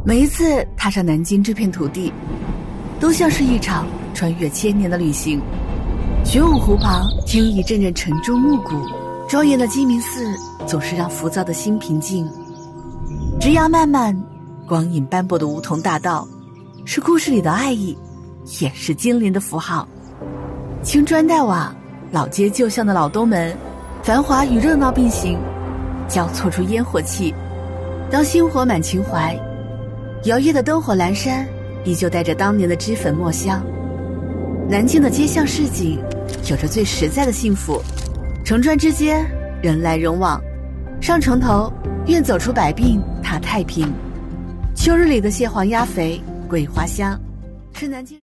每一次踏上南京这片土地，都像是一场穿越千年的旅行。玄武湖旁听一阵阵晨钟暮鼓，庄严的鸡鸣寺总是让浮躁的心平静。枝桠漫漫，光影斑驳的梧桐大道，是故事里的爱意，也是精灵的符号。青砖黛瓦，老街旧巷的老东门，繁华与热闹并行，交错出烟火气。当星火满情怀，摇曳的灯火阑珊，依旧带着当年的脂粉墨香。南京的街巷市井有着最实在的幸福，城砖之间人来人往，上城头愿走出百病踏太平。秋日里的蟹黄鸭肥桂花香，是南京